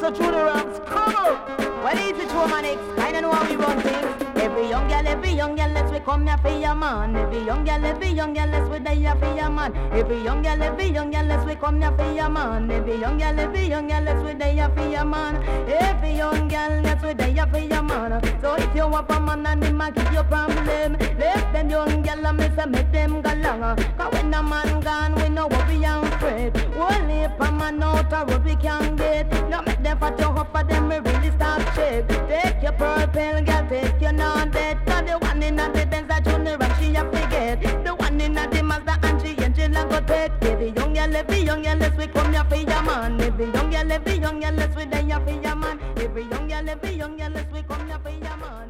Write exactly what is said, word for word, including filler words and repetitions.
so through the ranks. Come on. Well, easy to man, X. I don't know how we run things. Every young girl, every young girl, let's we come here for your man. Every young girl, every young girl, let's we die for your man. Every young girl, every young girl, let's we come here for your man. Every young girl, every young girl, let's we die for your man. Every young girl, let's we die for your man. So if you want a man and him a give you problem, let them young girl and me say make them go long. Cause when the man gone, we know what we and afraid. Only if a man out a road we can get. Now make them fat you up for them, we really start shake. Take your purple girl, take your non-dead. Cause the one in the Benz that you never she a forget. The one in the Mazda and she and she like go take. Every young girl, every young girl, let's we come here for your man. Every young girl, every young girl, let's we die for your man. Every young girl, every young girl, let's we come here for your man.